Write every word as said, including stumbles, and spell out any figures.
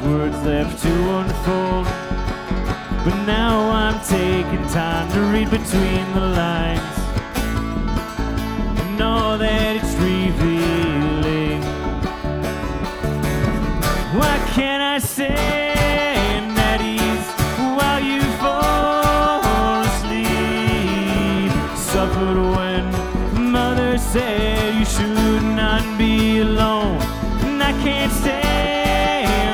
words left to unfold. But now I'm taking time to read between the lines and all that it's revealing. What can I say at ease while you fall asleep? Suffered when mother said you should not be alone, and I can't stand